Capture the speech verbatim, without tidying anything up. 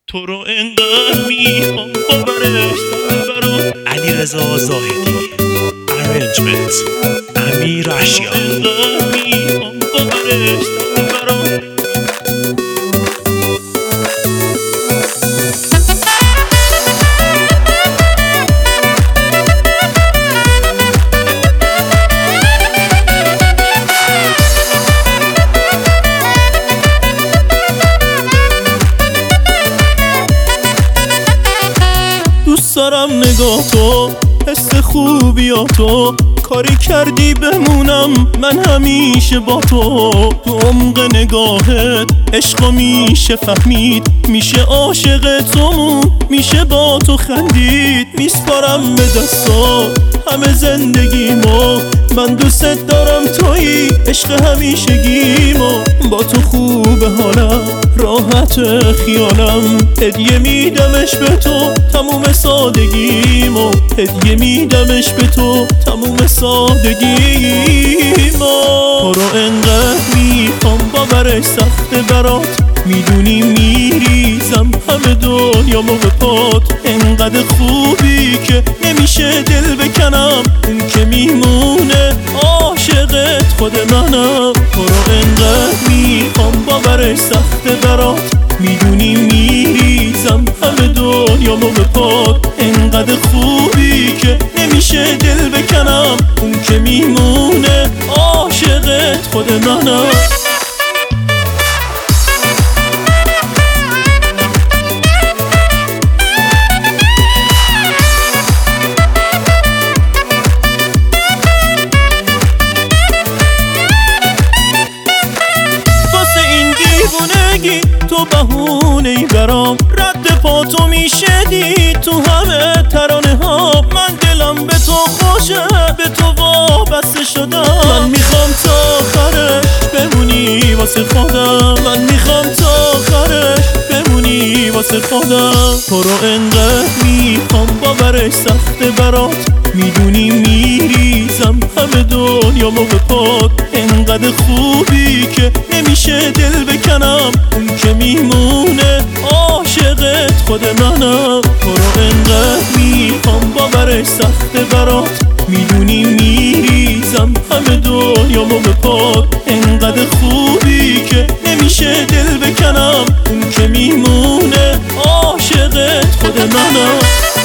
تو رو انقدر میخوام باورش برام. علیرضا زاهدی ارنجمنت امیر اشیا. انقدر میخوام باورش برام. دوست دارم نگاه تو، حس خوبیاتو، کاری کردی بمونم من همیشه با تو. تو عمق نگاهت عشقا میشه فهمید، میشه عاشق تو، میشه با تو خندید. میسپارم به دستات همه زندگیمو، من دوست دارم تویی عشق همیشگیمو. با تو خوب حالم راحت خیالم، هدیه میدمش به تو تموم سادگیمو. هدیه میدمش به تو تموم سادگیمو. تو رو انقدر میخوام باورش سخته برات، میدونی میریزم همه دنیامو به پات. انقدر خوبی که نمیشه دل بکنم، اون که میمونه عاشقت خود منم. تو رو انقدر میخوام باورش سخته برات، میدونی میریزم همه دنیامو به پات. انقدر خوبی که نمیشه دل بکنم، اون که میمونه عاشقت خود منم. تو بهونه ای برام، رد پاتو میشه دید تو همه ترانه ها. من دلم به تو خوشه، به تو وابسته شدم. من میخوام تا آخرش بمونی واسه خودم، من میخوام تا آخرش بمونی واسه خودم. تو رو انقدر میخوام باورش سخته برات، میدونی میریزم همه دنیامو به پات. انقدر خوبی که نمیشه دل بکنم، اون که میمونه عاشقت خود منم. تو رو انقدر میخوام باورش سخته برات، میدونی میریزم همه دنیامو به پات. انقدر خوبی که نمیشه دل بکنم، اون که میمونه عاشقت خود منم.